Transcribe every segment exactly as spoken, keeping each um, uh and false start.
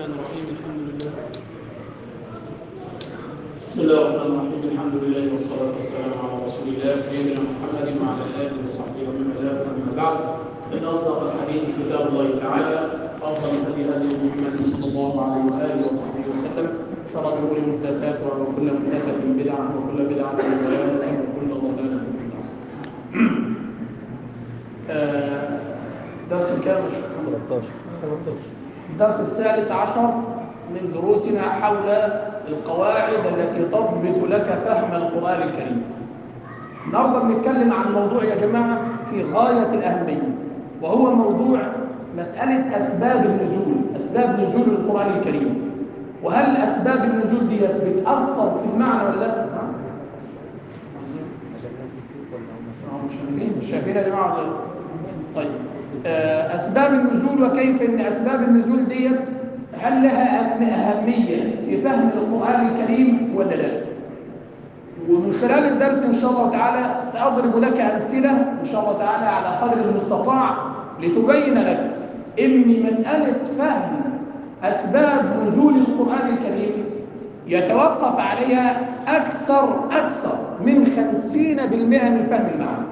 الرحمن الرحيم. الحمد لله. بسم الله الرحمن الرحيم. الحمد لله والصلاة والسلام على رسول الله سيدنا محمد وعلى آله وصحبه ومن والاه. أما بعد، فإن أصدق الحديث كتاب الله تعالى، أفضل الهدي هدي محمد صلى الله عليه وآله وصحبه وسلم، شر الأمور محدثاتها وكل محدثة بدعة وكل بدعة ضلالة وكل ضلالة في النار. درس كام؟ ثلاثة عشر. الدرس الثالث عشر من دروسنا حول القواعد التي تضبط لك فهم القرآن الكريم. النهارده بنتكلم عن موضوع يا جماعة في غاية الأهمية، وهو موضوع مسألة أسباب النزول، أسباب نزول القرآن الكريم. وهل أسباب النزول دي بتأثر في المعنى ولا لا؟ مش شايفين مش شايفين يا جماعة ولا؟ طيب، أسباب النزول وكيف أن أسباب النزول ديت هل لها أهمية في فهم القرآن الكريم ولا لا؟ ومن خلال الدرس إن شاء الله تعالى سأضرب لك أمثلة إن شاء الله تعالى على قدر المستطاع لتبين لك أن مسألة فهم أسباب نزول القرآن الكريم يتوقف عليها أكثر أكثر من خمسين بالمئة من فهم المعنى.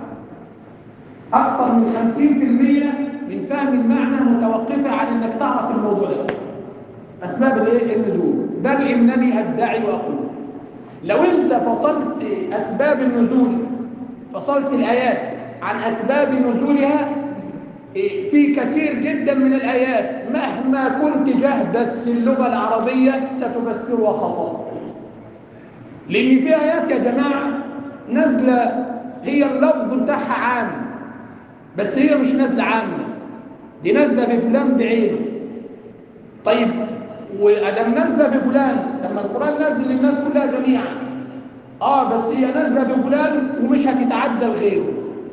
أكثر من خمسين بالمئة من فهم المعنى متوقفة على أنك تعرف الموضوع ده، أسباب النزول. بل إنني أدعي وأقول لو أنت فصلت أسباب النزول، فصلت الآيات عن أسباب نزولها، في كثير جدا من الآيات مهما كنت جهدث في اللغة العربية ستفسرها خطأ. لأن في آيات يا جماعة نازلة هي اللفظ بتاعها عام، بس هي مش نازلة عامة، دي نازلة بفلان بعينه. طيب، وأدم نازلة بفلان، لما القرآن نازل للناس كلها جميعا، آه بس هي نازلة بفلان ومش هتتعدى لغيره،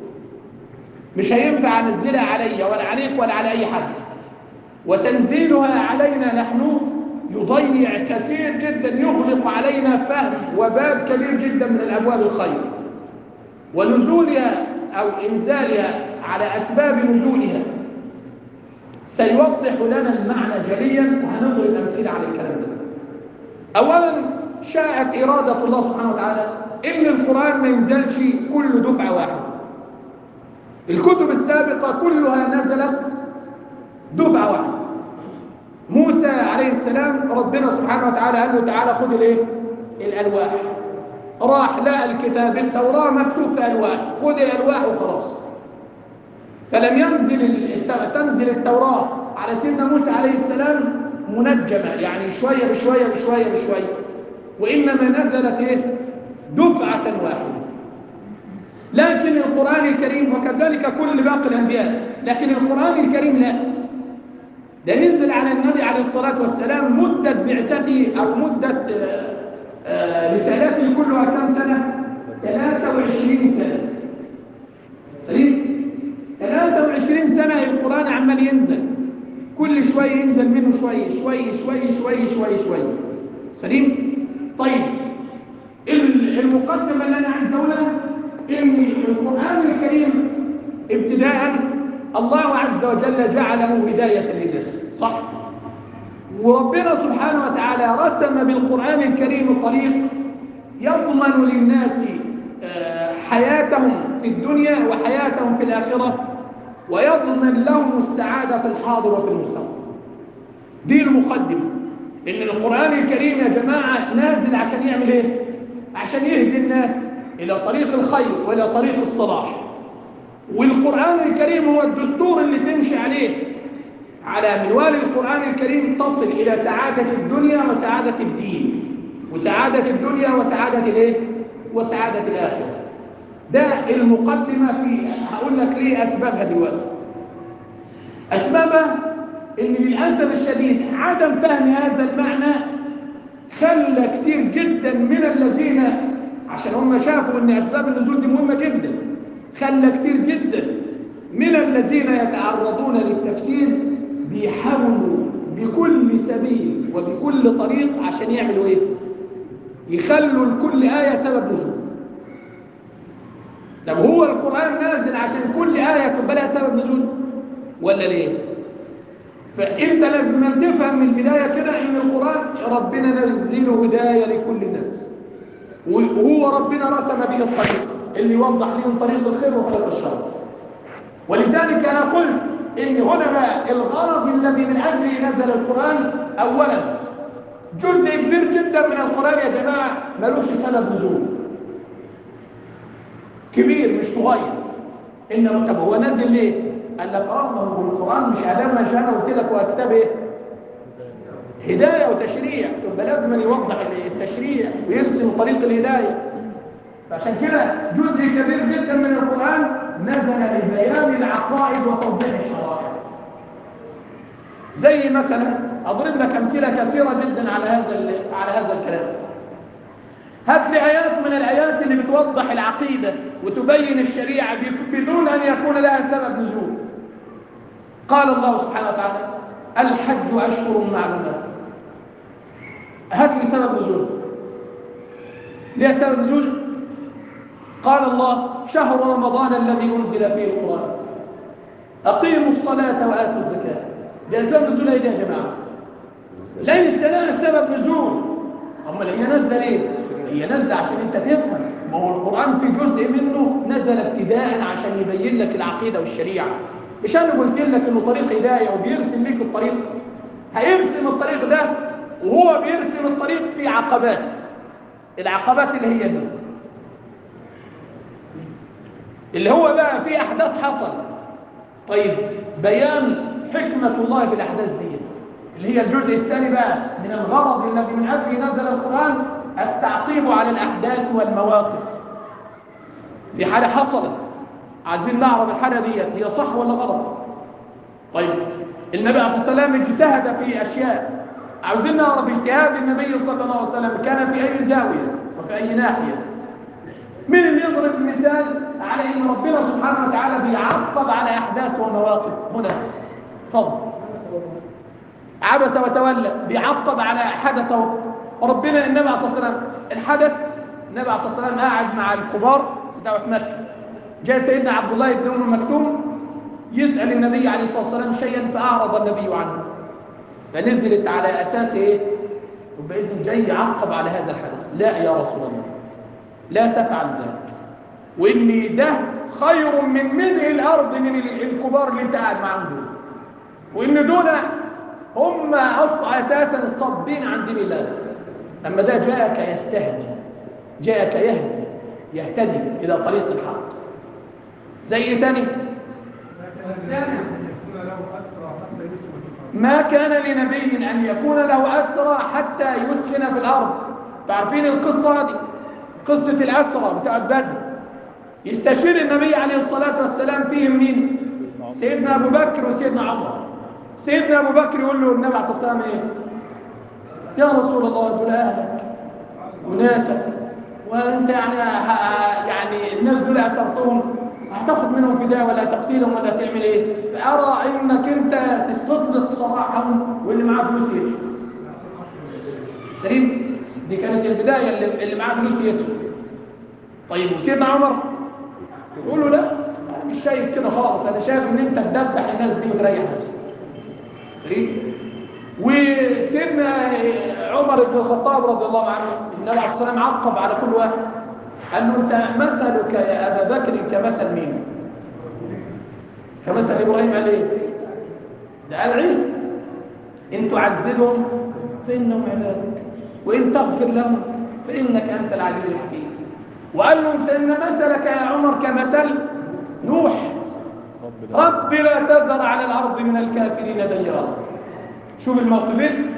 مش هينفع أنزلها عليا ولا عليك ولا على أي حد. وتنزيلها علينا نحن يضيع كثير جدا، يغلق علينا فهم وباب كبير جدا من الأبواب الخير. ونزولها أو إنزالها على أسباب نزولها سيوضح لنا المعنى جليا، وهنضرب أمثلة على الكلام ده. أولا، شاءت إرادة الله سبحانه وتعالى إن القرآن ما ينزلش كل دفعة واحدة. الكتب السابقة كلها نزلت دفعة واحدة. موسى عليه السلام ربنا سبحانه وتعالى قال له تعالى خذ الايه؟ الألواح. راح لقى الكتاب التوراة مكتوب في ألواح، خذ الألواح وخلاص. فلم ينزل تنزل التوراة على سيدنا موسى عليه السلام منجمة، يعني شوية بشوية بشوية بشوية، وإنما نزلت إيه؟ دفعة واحدة. لكن القرآن الكريم وكذلك كل باقي الأنبياء، لكن القرآن الكريم لا، ده نزل على النبي عليه الصلاة والسلام مدة بعثته أو مدة آآ آآ رسالته كلها كم سنة؟ ثلاثة وعشرين سنة. سليم؟ ثلاثة وعشرين سنة القرآن عمال ينزل، كل شوية ينزل منه شوية شوية شوية شوية شوية شوية. سليم؟ طيب، المقدمة اللي أنا عايز أقولها إن القرآن الكريم ابتداءً الله عز وجل جعله هداية للناس، صح؟ وربنا سبحانه وتعالى رسم بالقرآن الكريم طريق يضمن للناس حياتهم في الدنيا وحياتهم في الآخرة، ويضمن لهم السعادة في الحاضر وفي المستقبل. دي المقدمة، إن القرآن الكريم يا جماعة نازل عشان يعمل إيه؟ عشان يهدي الناس إلى طريق الخير وإلى طريق الصلاح. والقرآن الكريم هو الدستور اللي تمشي عليه، على منوال القرآن الكريم تصل إلى سعادة الدنيا وسعادة الدين، وسعادة الدنيا وسعادة الإيه؟ وسعادة الآخرة. ده المقدمة. في هقول لك ليه أسبابها دلوقتي. أسبابها إن للأسف الشديد عدم فهم هذا المعنى خلى كتير جدا من الذين، عشان هم شافوا إن أسباب النزول دي مهمة جدا، خلى كتير جدا من الذين يتعرضون للتفسير بيحاولوا بكل سبيل وبكل طريق عشان يعملوا إيه؟ يخلوا لكل آية سبب نزول. طب هو القرآن نازل عشان كل آية تبقى لها سبب نزول ولا ليه؟ فانت لازم أن تفهم من البدايه كده ان القران ربنا نزله هدايه لكل الناس، وهو ربنا رسم به الطريق اللي يوضح لهم طريق الخير وطريق الشر. ولذلك انا قلت ان هنا بقى الغرض الذي من اجله نزل القران، اولا جزء كبير جدا من القران يا جماعه ملوش سبب نزول، كبير مش صغير. انما طب هو نزل ليه؟ قال لك اه ما هو القران مش ادام ما جاء قلت لك هو كتاب ايه؟ هدايه وتشريع، يبقى لازم يوضح التشريع ويرسم طريق الهدايه. فعشان كده جزء كبير جدا من القران نزل لبيان العقائد وتوضيح الشرائع. زي مثلا اضرب لك امثله كثيره جدا على هذا على هذا الكلام. هات لي آيات من الآيات اللي بتوضح العقيدة وتبين الشريعة بدون أن يكون لها سبب نزول. قال الله سبحانه وتعالى الحج أشهر معلومات. هات لي سبب نزول. ليه سبب نزول؟ قال الله شهر رمضان الذي أنزل فيه القرآن أقيموا الصلاة وآتوا الزكاة. ده سبب نزول إيه يا جماعة؟ ليس لها سبب نزول. أما هي نازلة ليه؟ هي نازله عشان انت تفهم. ما هو القران في جزء منه نزل ابتداء عشان يبين لك العقيده والشريعه. مش انا قلت لك انه طريق هدايه وبيرسم لك الطريق؟ هيرسم الطريق ده وهو بيرسم الطريق في عقبات. العقبات اللي هي دي اللي هو بقى في احداث حصلت. طيب بيان حكمه الله في الاحداث ديت اللي هي الجزء الثاني بقى من الغرض الذي من اجله نزل القران، التعقيب على الأحداث والمواقف. في حاجة حصلت عايزين نعرف الحاجة ديت هي صح ولا غلط. طيب النبي عليه الصلاة والسلام اجتهد في أشياء، عاوزين نعرف اجتهاد النبي صلى الله عليه وسلم كان في أي زاوية وفي أي ناحية. مين اللي يضرب مثال على أن ربنا سبحانه وتعالى بيعقب على أحداث ومواقف هنا؟ فضل عبس وتولى بيعقب على حدثه ربنا. النبي عليه الصلاه والسلام الحدث النبي عليه الصلاه والسلام قاعد مع الكبار بتاع مكه، جاء سيدنا عبد الله بن ام مكتوم يسال النبي عليه الصلاه والسلام شيئا فاعرض النبي عنه، فنزلت على اساس ايه؟ يبقى اذن جاي يعقب على هذا الحدث. لا يا رسول الله لا تفعل ذلك، وان ده خير من ملء الارض من الكبار اللي انت قاعد معاهم دول، وان دول هم اصل اساسا الصادين عن دين الله. أما ده جاءك يستهدي، جاءك يهدي يهتدي إلى طريق الحق. زي تاني ما كان لنبي أن يكون له أسرى حتى يسكن في الأرض. تعرفين القصة دي؟ قصة الأسرى بتاعت بدر. يستشير النبي عليه الصلاة والسلام فيهم مين؟ سيدنا أبو بكر وسيدنا عمر. سيدنا أبو بكر يقول له النبي عليه الصلاة والسلام إيه؟ يا رسول الله دول أهلك وناسك، وأنت يعني يعني الناس دول أسرتهم هتاخد منهم فداء ولا تقتيلهم ولا تعمل إيه؟ فأرى إنك أنت تستطلق صراحهم واللي معاه فلوس يجي. سليم؟ دي كانت البداية اللي, اللي معاه فلوس يجي. طيب وسيدنا عمر يقول له لا أنا مش شايف كده خالص، أنا شايف إن أنت تدبح الناس دي وتريح نفسك. سليم؟ وسيدنا عمر بن الخطاب رضي الله عنه النبي عليه الصلاه والسلام عقب على كل واحد قال له انت مثلك يا ابا بكر كمثل مين؟ كمثل ابراهيم. قال ايه؟ ده قال عيسى ان تعذبهم فانهم عبادك وان تغفر لهم فانك انت العزيز الحكيم. وقال له انت ان مثلك يا عمر كمثل نوح رب لا تذر على الارض من الكافرين ديارا. شوف الموقفين.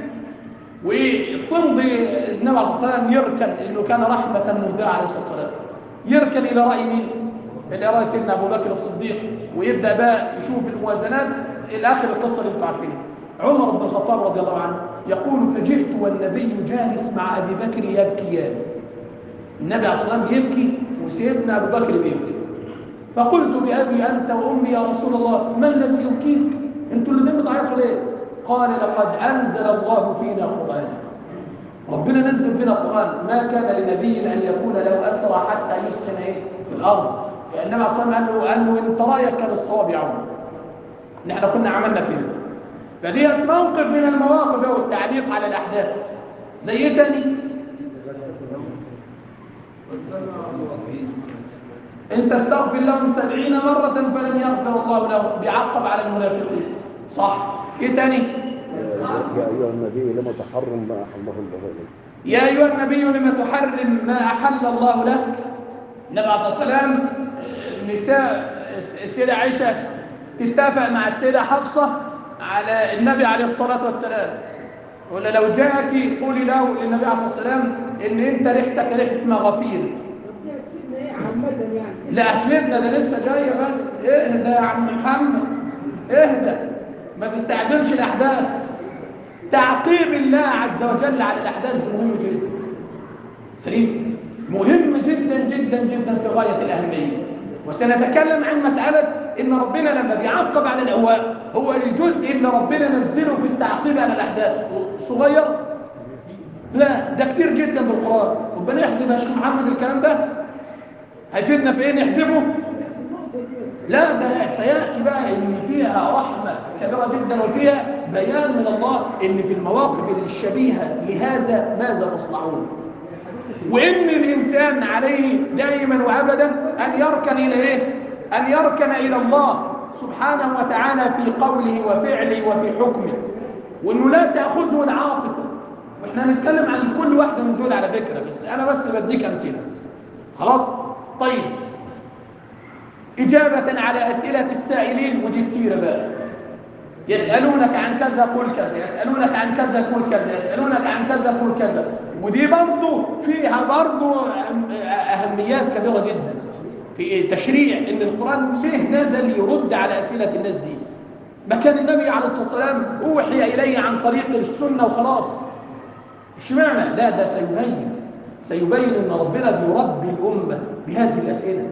وتمضي النبي عليه الصلاه والسلام يركن انه كان رحمه مهداه عليه الصلاه والسلام، يركن الى راي مين؟ الى راي سيدنا ابو بكر الصديق، ويبدا بقى يشوف الموازنات الى اخر القصه اللي انتم عارفينها. عمر بن الخطاب رضي الله عنه يقول فجئت والنبي جالس مع ابي بكر يبكيان. النبي عليه الصلاه والسلام يبكي وسيدنا ابو بكر بيبكي. فقلت بابي انت وامي يا رسول الله ما الذي يبكيك؟ انتوا الاثنين بتعيطوا ليه؟ قال لقد أنزل الله فينا قرآنا. ربنا نزل فينا قرآن ما كان لنبي أن يكون له أسرى حتى يسخن إيه؟ في الأرض. يعني النبي صلى الله عليه وسلم قال له أنت رأيك كان الصواب يا عمر. نحن كنا عملنا كده. فديت موقف من المواقف أو التعليق على الأحداث. زي إيه تاني؟ إن تستغفر لهم سبعين مرة فلن يغفر الله لهم، بيعقب على المنافقين. صح. إيه تاني؟ يا أيها النبي لما تحرم ما أحل الله لك. يا أيها النبي لما تحرم ما أحل الله لك. النبي عليه الصلاة والسلام نساء السيدة عائشة تتفق مع السيدة حفصة على النبي عليه الصلاة والسلام، ولا لو جاءك قولي له للنبي عليه الصلاة والسلام إن أنت ريحتك ريحة مغافير. لا هتفيدنا، ده لسه جاية، بس اهدى يا عم محمد، اهدى، ما تستعجلش الأحداث. تعقيب الله عز وجل على الأحداث ده مهم جدا. سليم، مهم جدا جدا جدا في غاية الأهمية. وسنتكلم عن مسألة إن ربنا لما بيعقب على الأهواء هو الجزء اللي ربنا نزله في التعقيب على الأحداث صغير؟ لا، ده كتير جدا بالقرآن. ربنا يحسب يا شيخ محمد الكلام ده هيفيدنا في إيه نحسبه؟ لا، ده سيأتي بقى إن فيها رحمة كبيرة جدا وفيها بيان من الله إن في المواقف الشبيهة لهذا ماذا تصنعون، وإن الإنسان عليه دائما وأبدا أن يركن إلى إيه؟ أن يركن إلى الله سبحانه وتعالى في قوله وفعله وفي حكمه، وإنه لا تأخذه العاطفة. وإحنا هنتكلم عن كل واحدة من دول على فكرة، بس أنا بس بديك أمثلة. خلاص؟ طيب، إجابة على أسئلة السائلين، ودي كتيرة بقى. يسألونك عن كذا قل كذا، يسألونك عن كذا قل كذا، يسألونك عن كذا قل كذا. ودي برضو فيها برضو أهميات كبيرة جدا في تشريع إن القرآن ليه نزل يرد على أسئلة الناس دي. ما كان النبي عليه الصلاة والسلام أوحي إليه عن طريق السنة وخلاص. اشمعنى؟ لا، ده سيبين سيبين إن ربنا بيربي الأمة بهذه الأسئلة،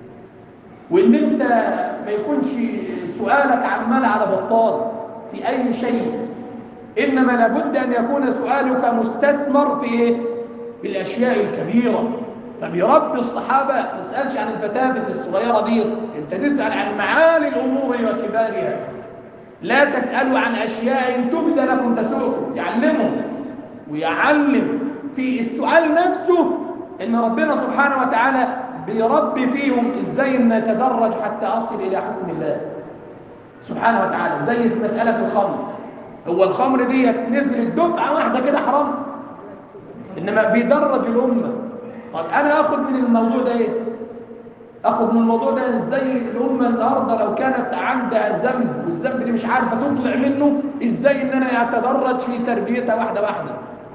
وإن أنت ما يكونش سؤالك عمال على بطال في أي شيء، إنما لابد أن يكون سؤالك مستثمر في إيه؟ في الأشياء الكبيرة. فبيربي الصحابة ما تسألش عن الفتافة الصغيرة دي، أنت تسأل عن معالي الأمور وكبارها. لا تسألوا عن أشياء تبدى لكم تسؤكم. يعلمهم ويعلم في السؤال نفسه إن ربنا سبحانه وتعالى بيربي فيهم إزاي نتدرج حتى أصل إلى حكم الله سبحانه وتعالى. زي في مسألة الخمر، هو الخمر دي نزلت دفعة واحدة كده حرام، إنما بيدرج الأمة. طب أنا أخذ من الموضوع ده إيه؟ أخذ من الموضوع ده إزاي الأمة النهاردة لو كانت عندها ذنب والذنب دي مش عارفة تطلع منه، إزاي إن أنا أتدرج في تربيتها واحدة واحدة.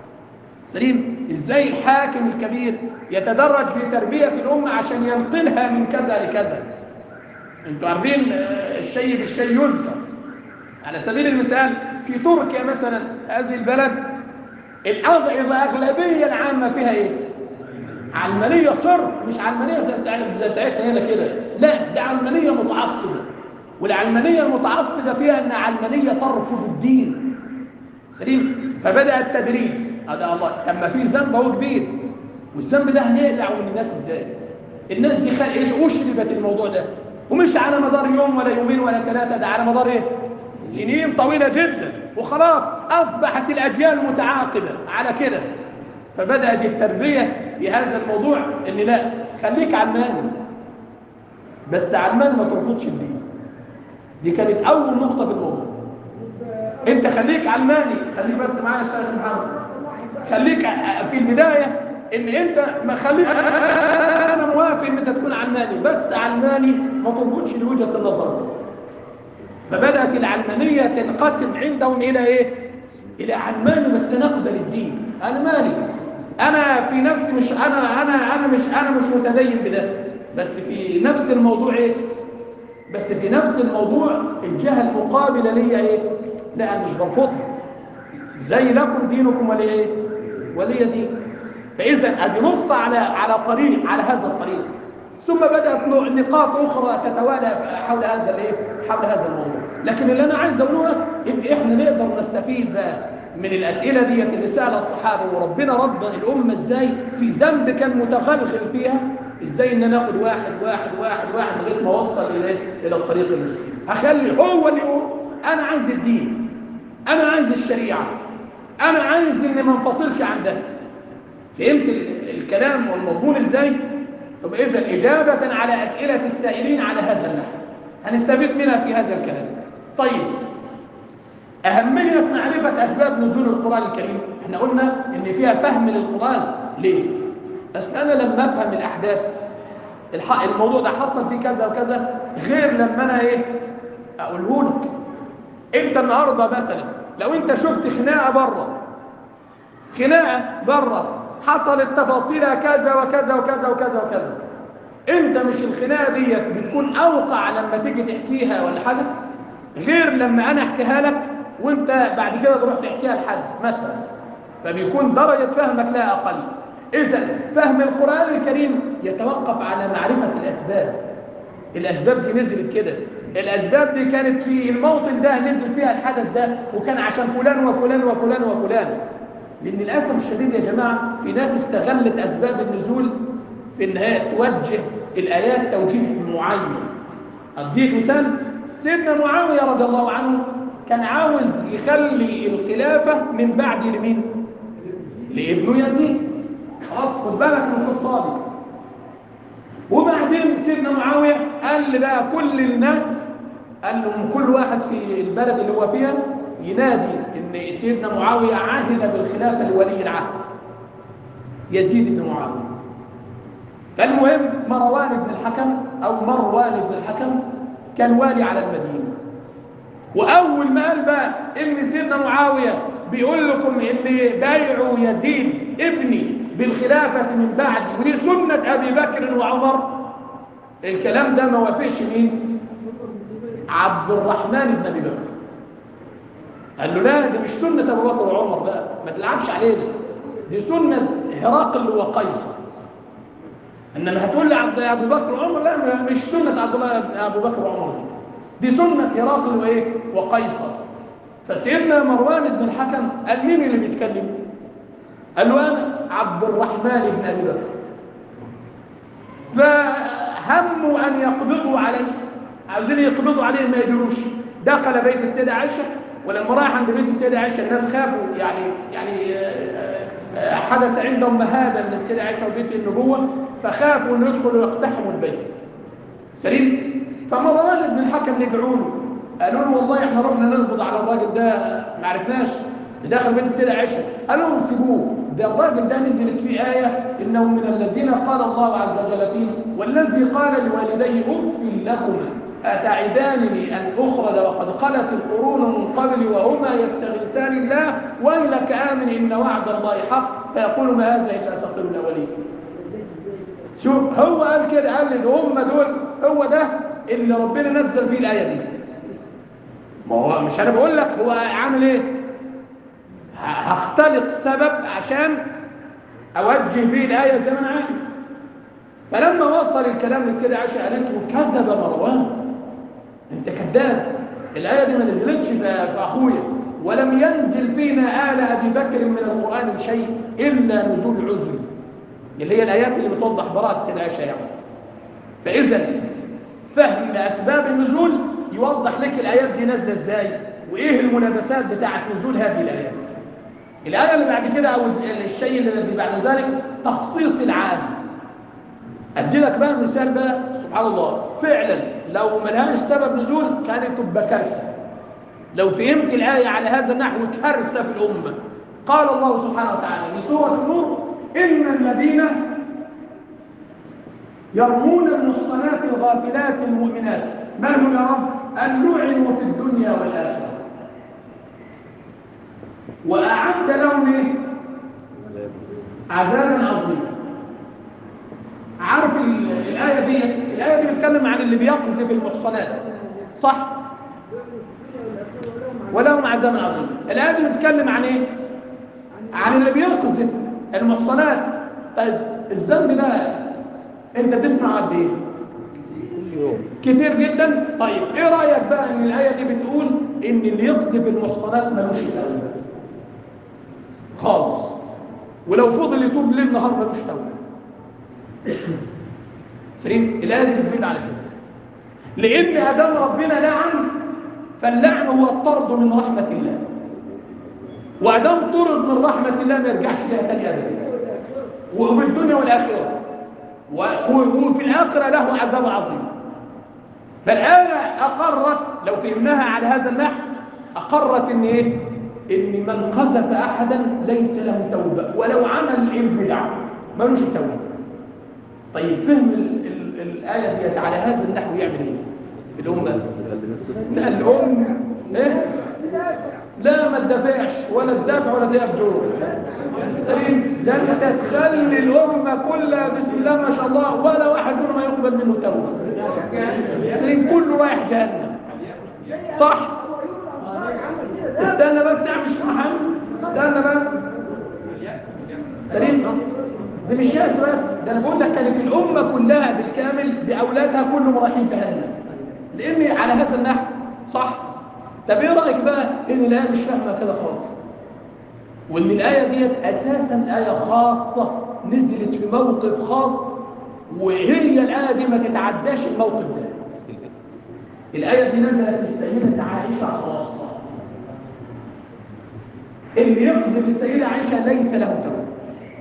سليم؟ إزاي الحاكم الكبير يتدرج في تربية الأمة عشان ينقلها من كذا لكذا. أنتوا عارفين الشيء بالشيء يذكر. على سبيل المثال في تركيا مثلا، هذه البلد الأغلبية العامة فيها إيه؟ علمانية صرف، مش علمانية زي بتاعتنا هنا كده، لا، ده علمانية متعصبة. والعلمانية المتعصبة فيها أن علمانية ترفض الدين. سليم؟ فبدأ التدريج. هذا الله، طب ما في ذنب هو كبير، والذنب ده هنقلعه من الناس ازاي؟ الناس دي خل... ايش اشربت الموضوع ده، ومش على مدار يوم ولا يومين ولا ثلاثة، ده على مدار ايه؟ سنين طويلة جدا، وخلاص أصبحت الأجيال متعاقبة على كده. فبدأت التربية في هذا الموضوع إن لا، خليك علماني، بس علمان ما ترفضش الدين. دي كانت أول نقطة في الموضوع. أنت خليك علماني، خليك بس معايا يا أستاذ محمد، خليك في البداية إن أنت ما خليك أنا موافق إن أنت تكون علماني، بس علماني ما ترفضش لوجهة النظر. فبدأت العلمانية تنقسم عندهم إلى إيه؟ إلى علماني بس نقبل الدين، علماني أنا في نفسي مش أنا أنا أنا مش أنا مش متدين بده، بس في نفس الموضوع إيه؟ بس في نفس الموضوع الجهة المقابلة ليا إيه؟ لا، أنا مش برفضها، زي لكم دينكم ولي إيه؟ ولي دين. فإذا أدي نقطة على على طريق على هذا الطريق. ثم بدأت نقاط أخرى تتوالى حول هذا الإيه؟ حول هذا الموضوع. لكن اللي أنا عايز أقوله إن إحنا نقدر نستفيد بقى من الأسئلة دي اللي سألها الصحابة، وربنا رب الأمة إزاي في ذنب كان متغلغل فيها، إزاي إن ناخد واحد واحد واحد واحد لغاية ما وصل إلى إلى الطريق المستقيم. هخلي هو اللي يقول أنا عايز الدين، انا عايز الشريعه، انا عايز ان ما انفصلش عن ده. فهمت الكلام والمضمون ازاي؟ طب اذا اجابه على اسئله السائلين على هذا النحو هنستفيد منها في هذا الكلام. طيب، اهميه معرفه اسباب نزول القران الكريم، احنا قلنا ان فيها فهم للقران. ليه؟ اصل انا لما افهم الاحداث، الموضوع ده حصل فيه كذا وكذا، غير لما انا ايه اقوله لك. انت النهارده مثلا لو انت شفت خناقه بره، خناقه بره حصلت تفاصيلها كذا وكذا وكذا وكذا وكذا، انت مش الخناقه ديت بتكون اوقع لما تيجي تحكيها ولا حاجه، غير لما انا احكيها لك وانت بعد كده تروح تحكيها لحد مثلا، فبيكون درجه فهمك لها اقل. اذا فهم القران الكريم يتوقف على معرفه الاسباب. الاسباب دي نزلت كده، الاسباب دي كانت في الموطن ده نزل فيها الحدث ده، وكان عشان فلان وفلان وفلان وفلان. لان للاسف الشديد يا جماعه في ناس استغلت اسباب النزول في انها توجه الايات توجيه معين. اديك مثال، سيدنا معاويه رضي الله عنه كان عاوز يخلي الخلافه من بعد لمين؟ لابنه يزيد. خلاص، خد بالك من القصه دي. وبعدين سيدنا معاويه قال لي بقى كل الناس، قال لهم كل واحد في البلد اللي هو فيها ينادي ان سيدنا معاويه عهد بالخلافه لولي العهد يزيد بن معاويه. فالمهم مروان بن الحكم او مروان بن الحكم كان والي على المدينه، واول ما قال بقى ان سيدنا معاويه بيقول لكم ان بايعوا يزيد ابني بالخلافه من بعدي ودي سنه ابي بكر وعمر، الكلام ده ما وافقش مين؟ عبد الرحمن بن ابي بكر. قال له لا، دي مش سنه ابو بكر وعمر بقى، ما تلعبش علينا، دي سنه هرقل وقيصر. انما هتقول لي عبد ابو بكر وعمر، لا مش سنه عبد الله ابو بكر وعمر، دي سنه هرقل وايه وقيصر. فسيدنا مروان بن الحكم قال مين اللي بيتكلم؟ قال له انا عبد الرحمن بن ابي بكر. فهموا ان يقبضوا عليه، عايزين يقبضوا عليه ما يدروش. دخل بيت السيده عائشه، ولما راح عند بيت السيده عائشه الناس خافوا، يعني يعني حدث عندهم مهابه من السيده عائشه وبيت النبوه، فخافوا انه يدخلوا يقتحموا البيت. سليم. فمروان بن الحكم رجعوا له قالوا له والله احنا رحنا نقبض على الراجل ده ما عرفناش، دخل بيت السيده عائشه. قال لهم سيبوه، ده الراجل ده نزلت فيه ايه انه من الذين قال الله عز وجل فيهم والذي قال لوالديه اف لكما اتعدانني ان اخرج وقد خلت القرون من قبل وهما يستغيثان الله ويلك امن ان وعد الله حق فيقول ما هذا الا اساطير الاولين. شوف هو قال كده، قال لي هم دول، هو ده اللي ربنا نزل فيه الايه دي. ما هو مش انا بقول لك هو عامل ايه؟ هختلق سبب عشان اوجه بيه الايه زي ما انا عايز. فلما وصل الكلام للسيده عائشه قالت له كذب مروان، انت كذاب، الايه دي ما نزلتش في اخويا، ولم ينزل فينا آل ابي بكر من القران شيء الا نزول عذري، اللي هي الايات اللي بتوضح براءه السيده عائشه يعني. فاذا فهم اسباب النزول يوضح لك الايات دي نازله ازاي وايه الملابسات بتاعه نزول هذه الايات. الايه اللي بعد كده او الشيء اللي بعد ذلك تخصيص العام. ادي لك بقى مثال بقى، سبحان الله، فعلا لو ملهاش سبب نزول كانت تبقى كارثه. لو فهمت الايه على هذا النحو كارثه في الامه. قال الله سبحانه وتعالى في سوره النور ان الذين يرمون المحصنات الغافلات المؤمنات ما هم يا رب؟ أن لعنوا في الدنيا والآخرة وأعد لهم إيه؟ عذابا عظيما. عارف الآية دي؟ الآية دي بتتكلم عن اللي بيقذف المحصنات، صح؟ ولهم عذاب عظيم. الآية دي بتتكلم عن إيه؟ عن اللي بيقذف المحصنات. طيب الذنب ده انت تسمع قد ايه؟ كل يوم كتير جدا. طيب ايه رايك بقى ان الايه دي بتقول ان اللي يقذف المحصنات ملوش توبه خالص، ولو فضل يتوب ليل نهار ملوش توبه. سليم. الايه دي بتدل على كده، لان ادام ربنا لعن فاللعن هو الطرد من رحمه الله. وادام طرد من رحمه الله ما يرجعش لها تاني ابدا، وفي الدنيا والاخره، وفي الاخره له عذاب عظيم. فالايه اقرت، لو فهمناها على هذا النحو، اقرت ان ايه؟ ان من قذف احدا ليس له توبه ولو عمل البدع ملوش توبه. طيب فهم ال ال الايه ديت على هذا النحو يعمل ايه؟ الامه لا الام ايه؟ لا ما تدافعش ولا تدافع ولا تفجر سليم. ده انت تخلي الامه كلها بسم الله ما شاء الله ولا واحد منهم يقبل منه توبه سليم، كله رايح جهنم. صح؟ استنى بس يا عم الشيخ محمد، استنى بس سليم. دي مش يأس بس، ده انا بقول لك كانت الامه كلها بالكامل باولادها كلهم رايحين جهنم لان على هذا النحو. صح؟ طب ايه رايك بقى ان الايه مش فاهمه كده خالص، وان الايه ديت اساسا ايه خاصه نزلت في موقف خاص، وهي الايه دي ما تتعداش الموقف ده. الايه دي نزلت للسيده عائشه خاصه، اللي يقذف السيده عائشه ليس له توبه.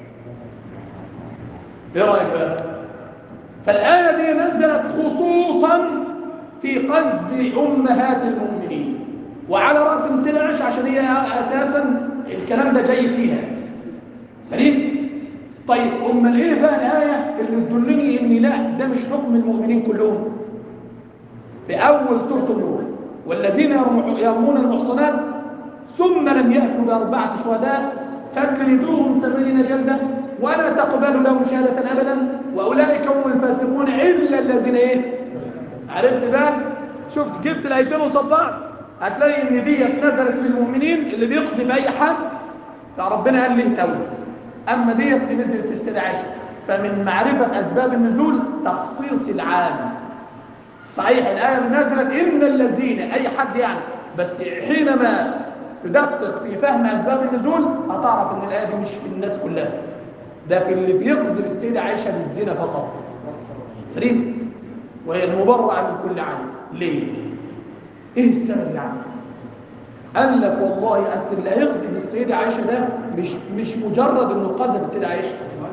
ايه رايك بقى؟ فالايه دي نزلت خصوصا في قذف امهات المؤمنين، وعلى راس السيده عائشه عشان هي اساسا الكلام ده جاي فيها. سليم؟ طيب امال ايه بقى الايه اللي تدلني ان لا ده مش حكم المؤمنين كلهم؟ في اول سوره النور، والذين يرمون المحصنات ثم لم ياتوا باربعه شهداء فاجلدوهم ثمانين جلده ولا تقبلوا لهم شهاده ابدا واولئك هم الفاسقون الا الذين ايه؟ عرفت بقى؟ شفت جبت الايتين وصل بعض، هتلاقي ان ديت نزلت في المؤمنين اللي بيقذف اي حد فربنا قال له توبه. اما ديت نزلت في السيده عائشه، فمن معرفه اسباب النزول تخصيص العام. صحيح الايه اللي نزلت ان الذين اي حد يعني، بس حينما تدقق في فهم اسباب النزول هتعرف ان الايه دي مش في الناس كلها، ده في اللي بيقذف السيده عائشه بالزنا فقط. سليم؟ وهي المبرأة من كل عين. ليه؟ ايه السبب يعني؟ قال لك والله اصل اللي هيقذف السيده عائشه ده مش مش مجرد انه قذف السيده عائشه،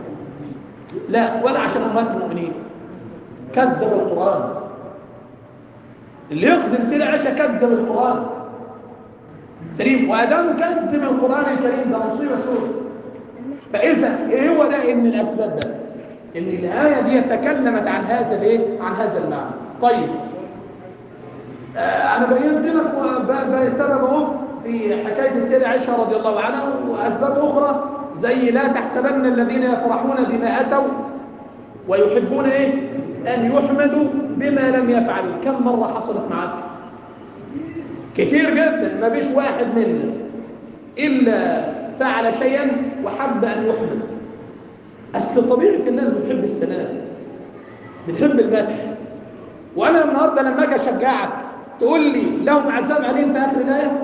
لا، ولا عشان امهات المؤمنين، كذب القران. اللي يقذف السيده عائشه كذب القران. سليم؟ وادام كذب القران الكريم ده مصيبه سوداء. فاذا ايه هو ده ان الاسباب ده ان الايه دي تكلمت عن هذا الايه؟ عن هذا المعنى. طيب آه انا بينت لك سبب اهو في حكايه السيده عائشه رضي الله عنها، واسباب اخرى زي لا تحسبن الذين يفرحون بما اتوا ويحبون ايه؟ ان يحمدوا بما لم يفعلوا. كم مره حصلت معاك؟ كتير جدا. ما بيش واحد منا الا فعل شيئا وحب ان يحمد. اصل طبيعه الناس بتحب الثناء، بتحب المدح. وانا النهارده لما اجي اشجعك تقول لي لهم عذاب عليهم في اخر الايه.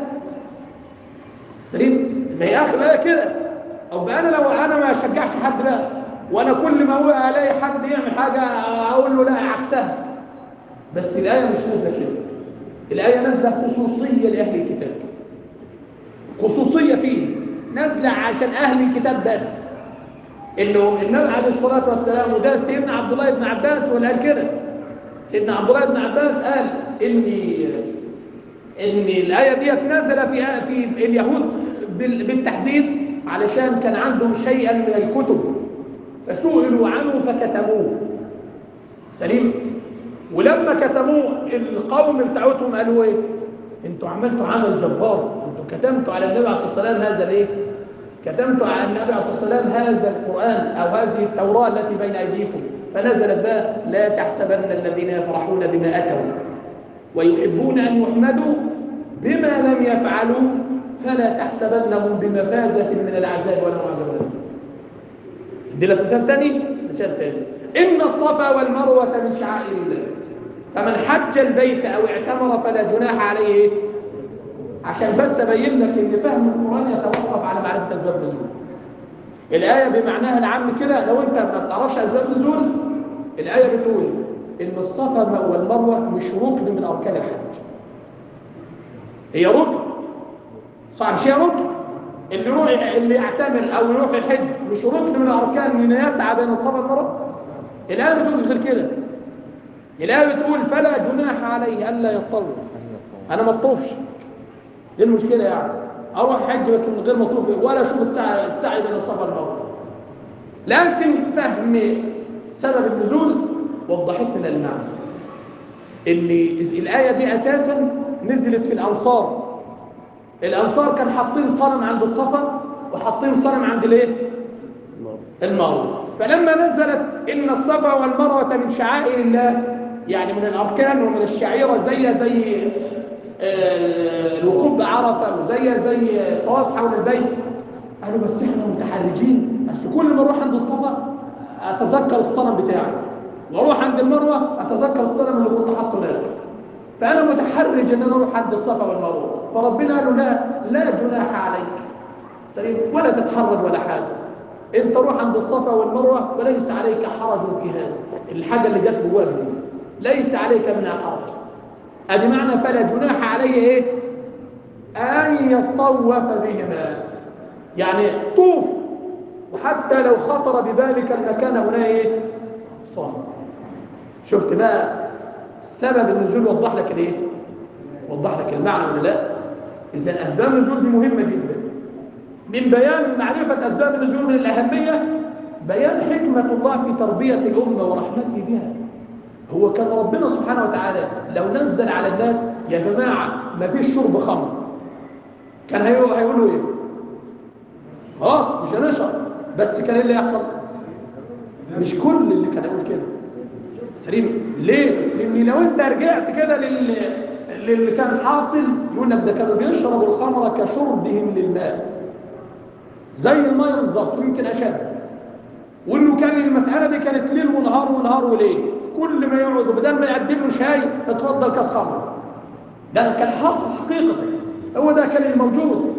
سليم؟ ما هي اخر الايه كده. او انا لو انا ما اشجعش حد بقى، وانا كل ما هو الاقي حد يعمل حاجه اقول له لا عكسها. بس الايه مش نازله كده. الايه نازله خصوصيه لاهل الكتاب، خصوصيه فيه نازله عشان اهل الكتاب بس. انه النبي عليه الصلاه والسلام، وده سيدنا عبد الله بن عباس ولا قال كده. سيدنا عبد الله بن عباس قال ان ان الايه ديت نزل في في اليهود بالتحديد علشان كان عندهم شيئا من الكتب فسئلوا عنه فكتموه. سليم؟ ولما كتموه القوم بتاعتهم قالوا ايه؟ انتوا عملتوا عمل جبار، انتوا كتمتوا على النبي عليه الصلاه والسلام هذا الايه؟ كتمتوا على النبي عليه الصلاه والسلام هذا القران او هذه التوراه التي بين ايديكم. فنزلت بقى لا تحسبن الذين يفرحون بما اتوا ويحبون ان يحمدوا بما لم يفعلوا فلا تحسبنهم بمفازه من العذاب ولهم عذاب أليم. ادي لك مثال ثاني. مثال ثاني، ان الصفا والمروه من شعائر الله فمن حج البيت او اعتمر فلا جناح عليه. عشان بس ابين لك ان فهم القران يتوقف على معرفه اسباب نزول الايه بمعناها العام كده. لو انت ما بتعرفش اسباب نزول الايه بتقول ان الصفا والمروه مش ركن من اركان الحج. هي ركن صح؟ مش هي ركن؟ اللي يروح اللي يعتمر او يروح يحج مش ركن من الاركان ان يسعى بين الصفا والمروه؟ الايه بتقول غير كده. الايه بتقول فلا جناح عليه الا يطوف. انا ما اطوفش، ايه المشكله يعني؟ اروح حج بس من غير ما اطوف ولا اشوف السعي السعي بين الصفا والمروه. لكن فهم سبب النزول وضحت لنا المعنى. اللي الايه دي اساسا نزلت في الانصار. الانصار كانوا حاطين صنم عند الصفا وحاطين صنم عند الايه؟ المروه. فلما نزلت ان الصفا والمروه من شعائر الله، يعني من الاركان ومن الشعيره زي زي الوقوف بعرفه وزي زي الطواف حول البيت، قالوا بس احنا متحرجين، اصل كل ما اروح عند الصفا اتذكر الصنم بتاعي واروح عند المروه اتذكر الصنم اللي كنت حاطه هناك، فانا متحرج ان انا اروح عند الصفا والمروه. فربنا قال له لا لا جناح عليك سليم، ولا تتحرج ولا حاجه، انت روح عند الصفا والمروه وليس عليك حرج في هذا. الحاجه اللي جت جواك دي ليس عليك منها حرج. ادي معنى فلا جناح عليه ايه؟ ان يطوف بهما، يعني طوف، وحتى لو خطر ببالك المكان هنا ايه؟ صنم. شفت بقى سبب النزول وضح لك الايه؟ وضح لك المعنى ولا لا؟ اذا اسباب النزول دي مهمه جدا. من بيان معرفه اسباب النزول من الاهميه بيان حكمه الله في تربيه الامه ورحمته بها. هو كان ربنا سبحانه وتعالى لو نزل على الناس يا جماعه ما فيش شرب خمر، كان هيقولوا ايه؟ خلاص مش هنشرب. بس كان ايه اللي يحصل؟ مش كل اللي كان يقول كده سليم. ليه؟ لان لو انت رجعت كده لل اللي كان حاصل يقول لك ده كانوا بيشربوا الخمره كشربهم للماء، زي الماء بالظبط يمكن اشد. وانه كان المساله دي كانت ليل ونهار ونهار وليل، كل ما يقعدوا بدل ما يقدم له شاي اتفضل كاس خمره. ده كان حاصل حقيقه، هو ده كان الموجود.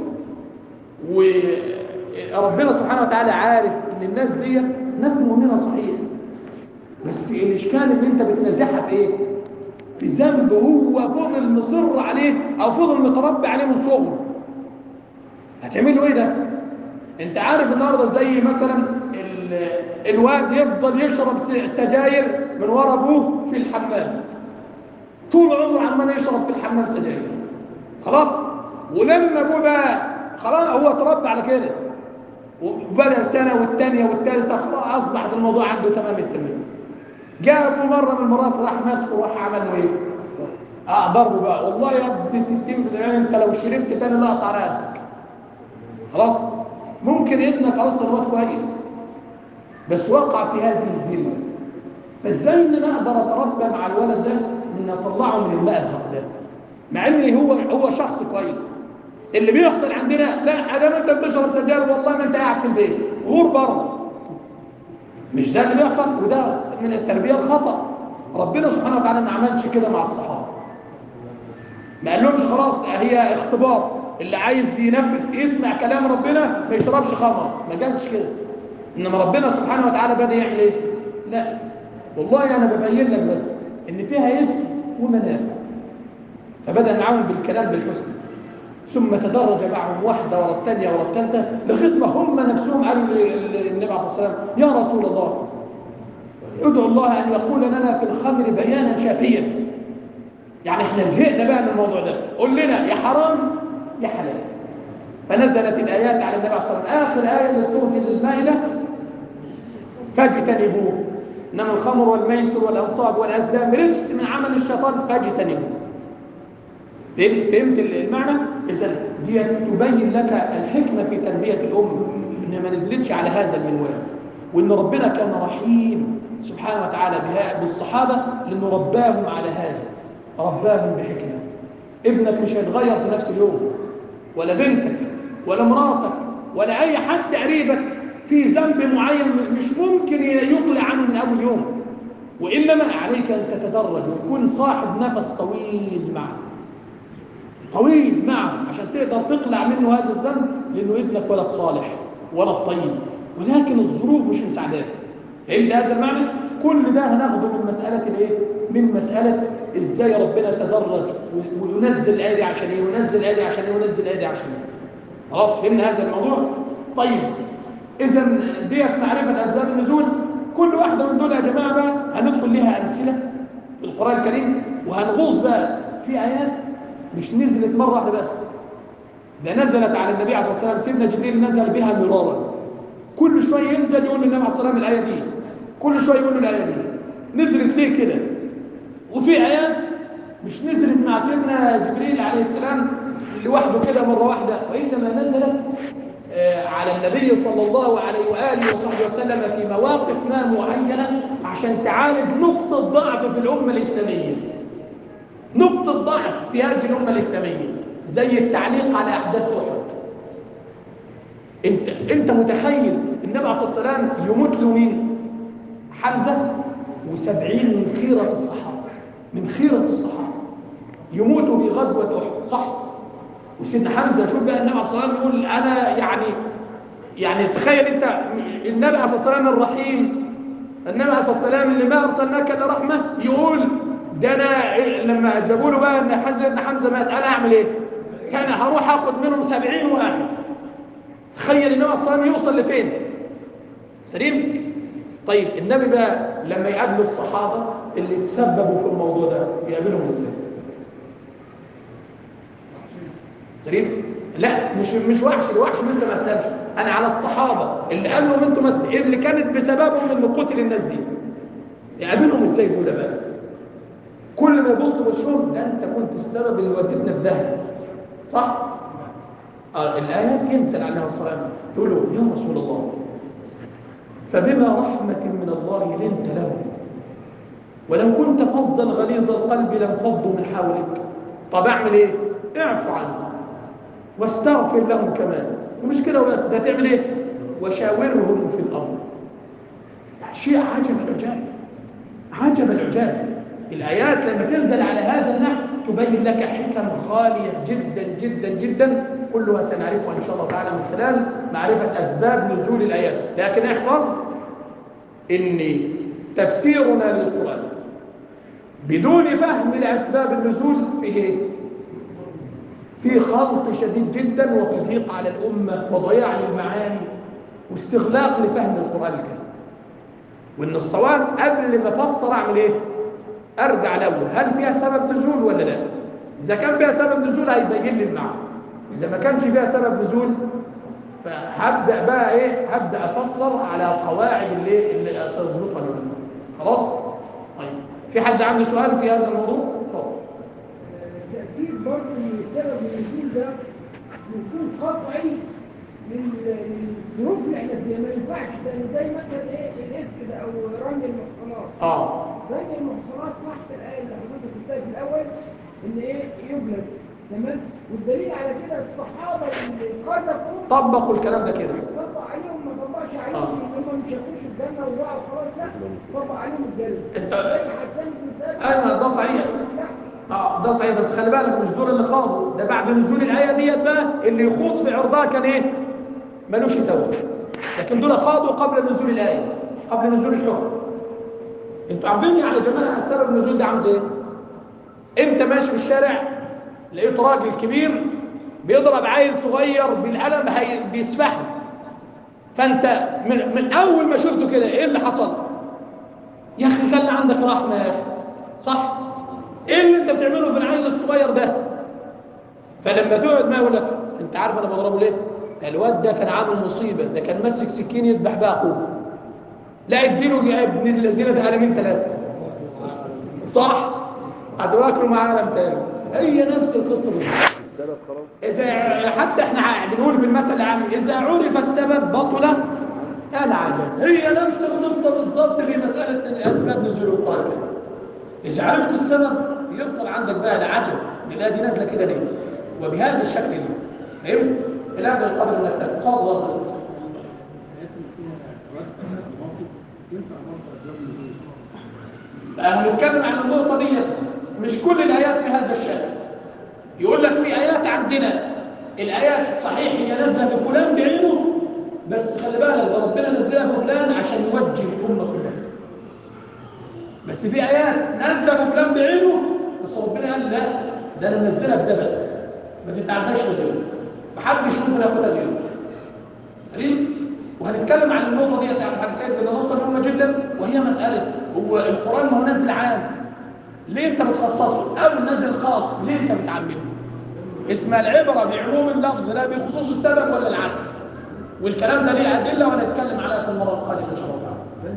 وربنا سبحانه وتعالى عارف ان الناس ديت ناس مؤمنه صحيح، بس الاشكال ان انت بتنازعها في ايه؟ في ذنب هو فضل مصر عليه او فضل متربي عليه من صغره. هتعملوا ايه ده؟ انت عارف النهارده زي مثلا الواد يفضل يشرب سجاير من ورا ابوه في الحمام، طول عمره عمال يشرب في الحمام سجاير، خلاص. ولما ابوه بقى خلاص هو اتربى على كده وبدا سنه والثانيه والثالثه، خلاص اصبحت الموضوع عنده تمام التمام. جاء ابوه مره من المرات راح ماسكه وراح عمل له ايه؟ اه ضربه بقى، والله يا ابني ستين بسبعين انت لو شربت تاني لا اقطع رقبتك. خلاص ممكن ابنك اصلا واد كويس بس وقع في هذه الذله، فازاي ان انا اقدر اتربى مع الولد ده ان اطلعه من المأزق ده مع ان هو هو شخص كويس؟ اللي بيحصل عندنا لا ادام انت بتشرب سجاير والله ما انت قاعد في البيت، غور بره. مش ده اللي بيحصل، وده من التربيه الخطا. ربنا سبحانه وتعالى ما عملش كده مع الصحابه، ما قالهمش خلاص هي اختبار، اللي عايز ينفذ يسمع كلام ربنا ما يشربش خمر، ما قالش كده. انما ربنا سبحانه وتعالى بدا يعمل ايه؟ لا والله انا ببين لك بس ان فيها اسم ومنافع، فبدا معاهم بالكلام بالحسنى، ثم تدرج معهم واحده ورا الثانيه ورا الثالثه لغايه ما هم نفسهم قالوا للنبي عليه الصلاه والسلام يا رسول الله ادعو الله ان يقول لنا في الخمر بيانا شافيا، يعني احنا زهقنا بقى من الموضوع ده، قول لنا يا حرام يا حلال. فنزلت الايات على النبي عليه الصلاه والسلام. اخر ايه من سوره المائده فاجتنبوه، انما الخمر والميسر والانصاب والازلام رجس من عمل الشيطان فاجتنبوه. فهمت المعنى؟ اذا دي تبين لك الحكمه في تربيه الام، انها ما نزلتش على هذا المنوال، وان ربنا كان رحيم سبحانه وتعالى بالصحابه لانه رباهم على هذا، رباهم بحكمه. ابنك مش هيتغير في نفس اليوم، ولا بنتك ولا مراتك ولا اي حد قريبك في ذنب معين مش ممكن يقلع عنه من اول يوم، وانما عليك ان تتدرج ويكون صاحب نفس طويل معه، طويل معه عشان تقدر تقلع منه هذا الذنب، لانه ابنك ولد صالح ولد طيب، ولكن الظروف مش مساعداه. فهمت هذا المعنى؟ كل ده هناخده من مساله الايه؟ من مساله ازاي ربنا تدرج وينزل الايه دي عشان ايه؟ وينزل الايه دي عشان ايه؟ وينزل الايه دي عشان ايه؟ خلاص فهمنا هذا الموضوع. طيب اذا ديت معرفه اسباب النزول. كل واحده من دول يا جماعه بقى هندخل لها امثله في القران الكريم، وهنغوص بقى في ايات مش نزلت مره واحده بس، ده نزلت على النبي عليه الصلاه والسلام. سيدنا جبريل نزل بها مرارا، كل شويه ينزل يقول للنبي عليه الصلاه والسلام الايه دي، كل شويه يقول له الايه دي نزلت ليه كده. وفي ايات مش نزلت مع سيدنا جبريل عليه السلام لوحده كده مره واحده، وانما نزلت على النبي صلى الله عليه واله وصحبه وسلم في مواقف ما معينه عشان تعالج نقطه ضعف في الامه الاسلاميه، نقطه ضعف في هذه الامه الاسلاميه، زي التعليق على احداث احد. انت انت متخيل النبي عليه الصلاه والسلام يموت له مين؟ حمزه وسبعين من خيره الصحابه، من خيره الصحابه يموتوا بغزوه احد، صح؟ وسيدنا حمزه شوف بقى النبي عليه الصلاه والسلام يقول انا يعني يعني تخيل انت النبي عليه الصلاه والسلام الرحيم، النبي عليه الصلاه والسلام اللي ما ارسلناك الا رحمه، يقول ده انا لما جابوا له بقى ان حمزه ابن حمزه مات انا اعمل ايه؟ كان هروح اخد منهم سبعين واحد. تخيل النبي عليه الصلاه والسلام يوصل لفين؟ سليم؟ طيب النبي بقى لما يقابل الصحابه اللي تسببوا في الموضوع ده يقابلهم ازاي؟ سليم؟ لا مش مش وحش، الوحش لسه ما اسلمش، انا على الصحابه اللي قال لهم انتم متس... اللي كانت بسببهم ان قتل الناس دي يقابلهم ازاي دول بقى؟ كل ما يبصوا وشهم ده انت كنت السبب اللي وديتنا في داهيه، صح؟ آه الايات تنزل عليها الصلاه تقول له يا رسول الله فبما رحمه من الله لنت لهم ولو كنت فظا غليظ القلب لانفضوا من حولك. طب اعمل ايه؟ اعفو عنهم واستغفر لهم كمان، ومش كده وبس، ده تعمل ايه؟ وشاورهم في الامر. شيء عجب العجاب، عجب العجاب. الايات لما تنزل على هذا النحو تبين لك حكم خاليه جدا جدا جدا، كلها سنعرفها ان شاء الله تعالى من خلال معرفه اسباب نزول الايات. لكن احفظ ان تفسيرنا للقران بدون فهم لاسباب النزول فيه ايه؟ في خلط شديد جدا وتضييق على الأمة وضياع للمعاني واستغلاق لفهم القرآن الكريم. وإن الصواب قبل ما أفسر أعمل إيه؟ أرجع الأول هل فيها سبب نزول ولا لا؟ إذا كان فيها سبب نزول هيبين لي المعنى، إذا ما كانش فيها سبب نزول فهبدأ بقى إيه؟ هبدأ أفسر على القواعد اللي اللي سيظبطها العلماء. خلاص؟ طيب في حد عنده سؤال في هذا الموضوع؟ اتفضل. تأكيد برضه ان سبب النزول ده يكون قطعي للظروف اللي احنا فيها، ما ينفعش ده زي مثلا ايه الافك ده او رمي المحصنات. اه رمي المحصنات صح في الايه اللي حضرتك قلتها في الاول ان ايه يجلد، تمام؟ والدليل على كده الصحابه اللي قذفوا طبقوا الكلام ده كده، طبق عليهم ما طبقش عليهم آه. ان هم مش هيخشوا الجنه وبقوا خلاص، لا طبق عليهم الجلد. انت زي حسان بن ثابت. ايوه ده صحيح، اه ده صحيح، بس خلي بالك مش دول اللي خاضوا، ده بعد نزول الايه ديت بقى اللي يخوض في عرضها كان ايه؟ ملوش توبه، لكن دول خاضوا قبل نزول الايه، قبل نزول الحكم. انتوا عارفين يا جماعه سبب النزول ده عامل ازاي؟ انت ماشي في الشارع لقيت راجل كبير بيضرب عيل صغير بالقلم بيسفحه، فانت من, من اول ما شفته كده ايه اللي حصل؟ يا اخي خلي عندك رحمه يا اخي، صح؟ ايه اللي انت بتعمله في العيل الصغير ده؟ فلما تقعد ما يقول لك انت عارف انا بضربه ليه؟ ده الواد ده كان عامل مصيبه، ده كان ماسك سكين يذبح بها اخوه، لا اديله يا ابن الذين ده قلمين ثلاثه، صح؟ هتواكلوا معاه قلم تاني، هي نفس القصه بالظبط. اذا حتى احنا بنقول في المثل العام اذا عرف السبب بطل العجب، هي نفس القصه بالظبط في مساله اسباب نزول القران الكريم. إذا عرفت السبب يبطل عندك بقى العجب، الآية دي نازلة كده ليه؟ وبهذا الشكل ليه؟ فهمت؟ إلى هذا القدر من التفكير. تفضل. هنتكلم عن النقطة دي، مش كل الآيات بهذا الشكل. يقول لك في آيات عندنا الآيات صحيح هي نازلة في فلان بعينه، بس خلي بالك ده ربنا نزلها في فلان عشان يوجه الأمة كلها. بس في آيات نازلة في فلان بعينه، بس ربنا قال لا ده أنا منزلك ده بس، ما تتعداش لغيره. محدش ممكن ياخدها غيره. سليم؟ وهنتكلم عن النقطه دي يا عم حاج سيد، لان نقطه مهمه جدا، وهي مساله هو القران ما هو نازل عام، ليه انت بتخصصه؟ او النازل خاص، ليه انت بتعممه؟ اسمها العبره بعموم اللفظ لا بخصوص السبب ولا العكس. والكلام ده ليه ادله وهنتكلم عليها في المره القادمه ان شاء الله تعالى.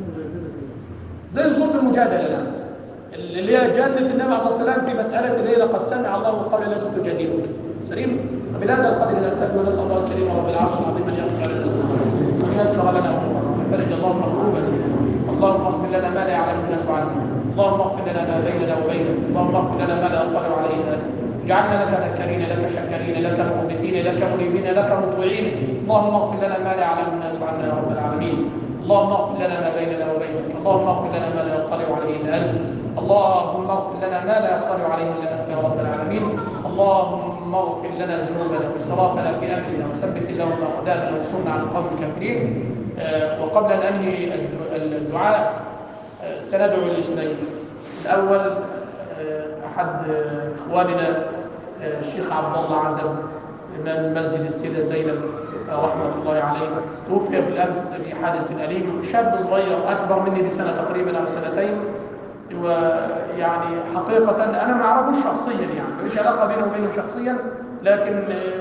زي سوره المجادله الان اللي هي جادة النبي عليه الصلاه والسلام في مساله اللي هي لقد سمع الله قول التي تجادلك. سليم؟ وبهذا القدر نكتفي ونسال الله الكريم رب العرش العظيم ان يغفر لنا وان ييسر لنا امورنا ويفرج اللهم كروبنا. اللهم اغفر لنا ما لا يعلم الناس عنه، اللهم اغفر لنا ما بيننا وبينك، اللهم اغفر لنا ما لا يطلع عليه الناس. اجعلنا لك ذاكرين لك شاكرين لك مخبتين لك منيبين لك مطيعين. اللهم اغفر لنا ما لا يعلم الناس عنا يا رب العالمين. اللهم اغفر لنا ما بيننا وبينك، اللهم اغفر لنا ما لا يطلع عليه الا انت. اللهم اغفر لنا ما لا يطلع عليه الا انت يا رب العالمين. اللهم اغفر لنا ذنوبنا واسرافنا في امرنا وثبت اللهم اقدامنا وانصرنا على القوم الكافرين. أه وقبل ان انهي الدعاء أه سندعو الاثنين. الاول أه احد اخواننا أه الشيخ عبد الله عزب امام مسجد السيده زينب رحمه الله عليه، توفي بالامس في حادث اليم. شاب صغير اكبر مني بسنه تقريبا او سنتين، ويعني حقيقة أنا ما أعرفه شخصيا، يعني مفيش علاقة بينه وبينه شخصيا، لكن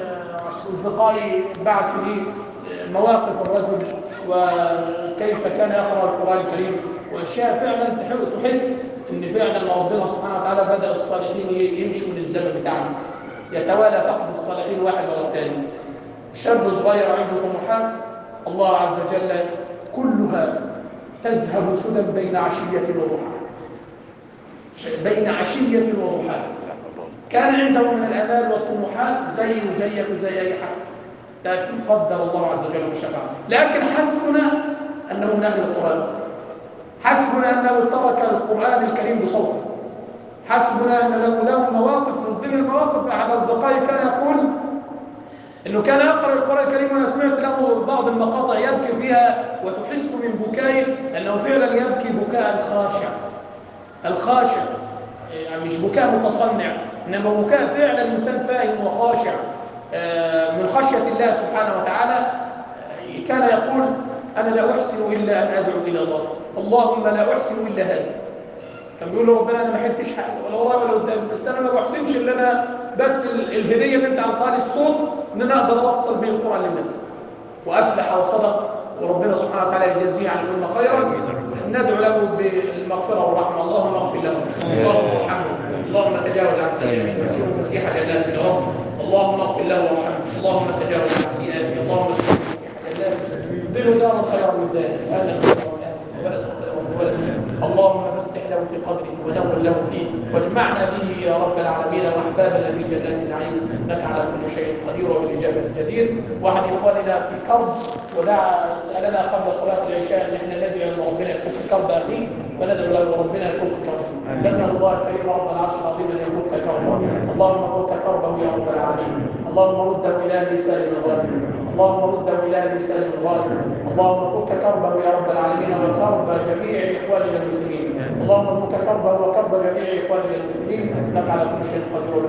أصدقائي بعثوا لي مواقف الرجل وكيف كان يقرأ القرآن الكريم، وأشياء فعلا تحس إن فعلا ربنا سبحانه وتعالى بدأ الصالحين يمشوا من الزمن بتاعنا، يتوالى فقد الصالحين واحد ورا الثاني. شاب صغير عنده طموحات، الله عز وجل كلها تذهب سدى بين عشية وضحى، بين عشية وضحاها. كان عنده من الآمال والطموحات زي وزيك وزي أي حد، لكن قدر الله عز وجل وشفعه. لكن حسبنا أنه من أهل القرآن، حسبنا أنه ترك القرآن الكريم بصوته، حسبنا أن له له مواقف. من ضمن المواقف أحد أصدقائي كان يقول إنه كان يقرأ القرآن الكريم، وأنا سمعت له بعض المقاطع يبكي فيها وتحس من بكائه أنه فعلا يبكي بكاء خاشع. الخاشع يعني مش بكاء متصنع، انما بكاء فعلا انسان فاهم وخاشع من خشيه الله سبحانه وتعالى. كان يقول انا لا احسن الا ان ادعو الى الله، اللهم لا احسن الا هذا. كان بيقول له ربنا انا ما حلتش حاجه ولا ورايا ولا قدام، بس انا ما بحسنش الا انا بس الهديه اللي انت عطاها لي الصوت ان انا اقدر اوصل به القران للناس. وافلح وصدق، وربنا سبحانه وتعالى يجازيه عن الامه خيرا. ندعو له بالمغفره والرحمه، اللهم اغفر له، اللهم ارحمه، اللهم تجاوز عن سيئاته واسكنه فسيح جناته يا رب. اللهم اغفر له وارحمه، اللهم تجاوز عن سيئاته، اللهم اسكنه فسيح جناته، ابدله دارا خيرا من ذلك، اهلا وسهلا وولدا خيرا من ولد. اللهم فسح له في قبره ونور له فيه، واجمعنا به يا رب العالمين واحبابنا في جنات النعيم، انك على كل شيء قدير وبالاجابه جدير. واحد اخواننا في كرب ودعا سالنا قبل صلاه العشاء ان احنا ندعو ان ربنا يفك كرب اخيه، فندعو له ربنا يفك كربه. نسال الله الكريم رب العرش العظيم ان يفك كربه. اللهم فك كربه يا رب العالمين. اللهم رده الى لسان الظالمين، اللهم رده الى لسان الظالمين. اللهم فك كربه يا رب العالمين وكرب جميع اخواننا المسلمين. اللهم فك كربه وكرب جميع اخواننا المسلمين، انك على كل شيء قدير.